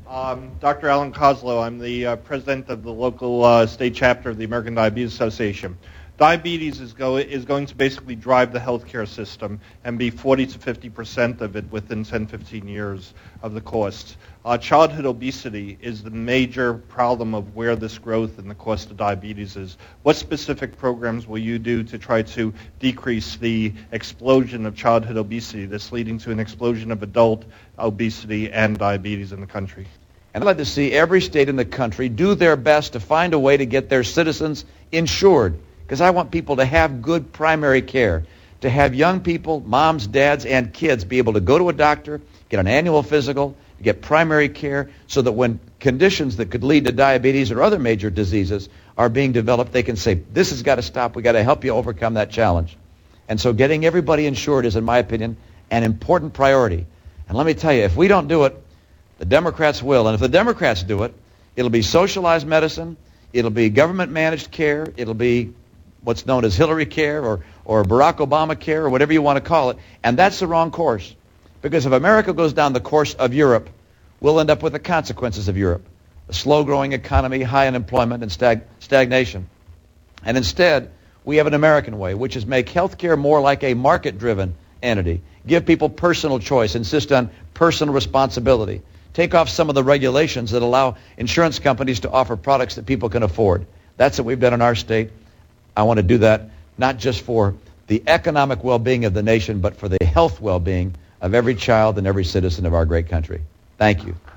Dr. Alan Koslow. I'm the president of the local state chapter of the American Diabetes Association. Diabetes is going to basically drive the healthcare system and be 40 to 50% of it within 10, 15 years of the cost. Childhood obesity is the major problem of where this growth and the cost of diabetes is. What specific programs will you do to try to decrease the explosion of childhood obesity that's leading to an explosion of adult obesity and diabetes in the country? And I'd like to see every state in the country do their best to find a way to get their citizens insured, because I want people to have good primary care, to have young people, moms, dads, and kids be able to go to a doctor, get an annual physical, get primary care, so that when conditions that could lead to diabetes or other major diseases are being developed, they can say, this has got to stop, we've got to help you overcome that challenge. And so getting everybody insured is, in my opinion, an important priority. And let me tell you, if we don't do it, the Democrats will. And if the Democrats do it, it'll be socialized medicine, it'll be government-managed care, it'll be what's known as Hillary care or Barack Obama care or whatever you want to call it. And that's the wrong course. Because if America goes down the course of Europe, we'll end up with the consequences of Europe. A slow-growing economy, high unemployment, and stagnation. And instead, we have an American way, which is make healthcare more like a market-driven entity. Give people personal choice, insist on personal responsibility. Take off some of the regulations that allow insurance companies to offer products that people can afford. That's what we've done in our state. I want to do that not just for the economic well-being of the nation, but for the health well-being of every child and every citizen of our great country. Thank you.